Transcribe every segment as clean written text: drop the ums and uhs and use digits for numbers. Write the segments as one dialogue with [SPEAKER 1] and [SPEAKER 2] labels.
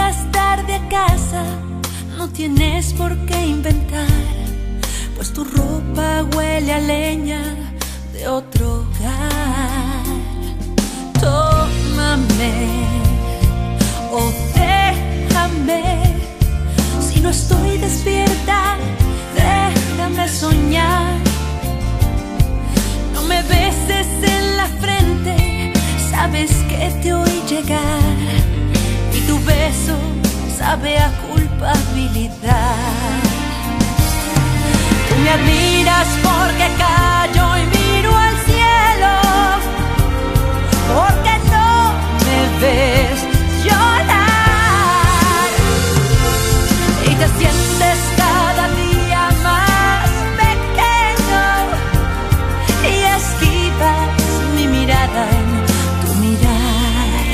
[SPEAKER 1] llegas tarde a casa, no tienes por qué inventar, pues tu ropa huele a leña de otro hogar. Tómame o déjame, si no estoy despierta, déjame soñar. No me beses en la frente, sabes que te oí llegar, y tu beso sabe a culpabilidad. Tú me admiras porque callo y miro al cielo, porque no me ves llorar, y te sientes cada día más pequeño y esquivas mi mirada en tu mirar.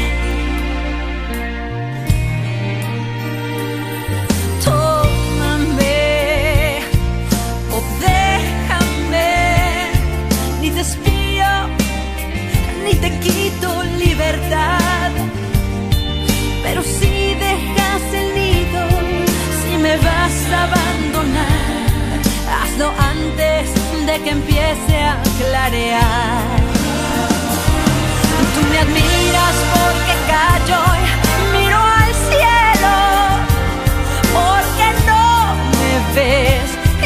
[SPEAKER 1] Tómame o déjame, ni te espío ni te quito libertad, pero si dejas el nido, si me vas a abandonar, hazlo antes de que empiece a clarear. Tú me admiras porque callo y miro al cielo, porque no me ves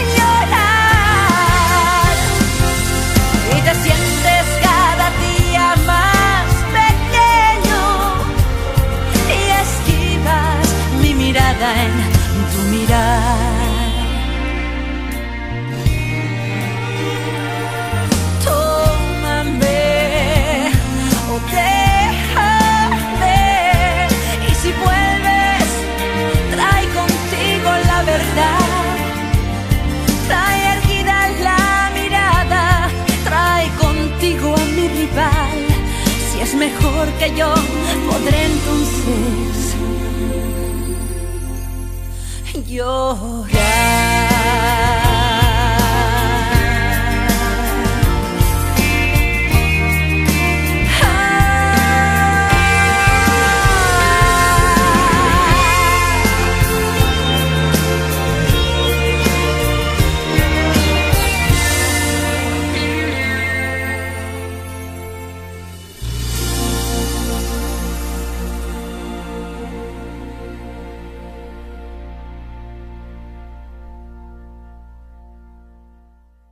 [SPEAKER 1] llorar, y te sientes cada día más pequeño y esquivas mi mirada en tu mirar. Déjame, y si vuelves, trae contigo la verdad, trae erguida la mirada, trae contigo a mi rival. Si es mejor que yo, podré entonces llorar.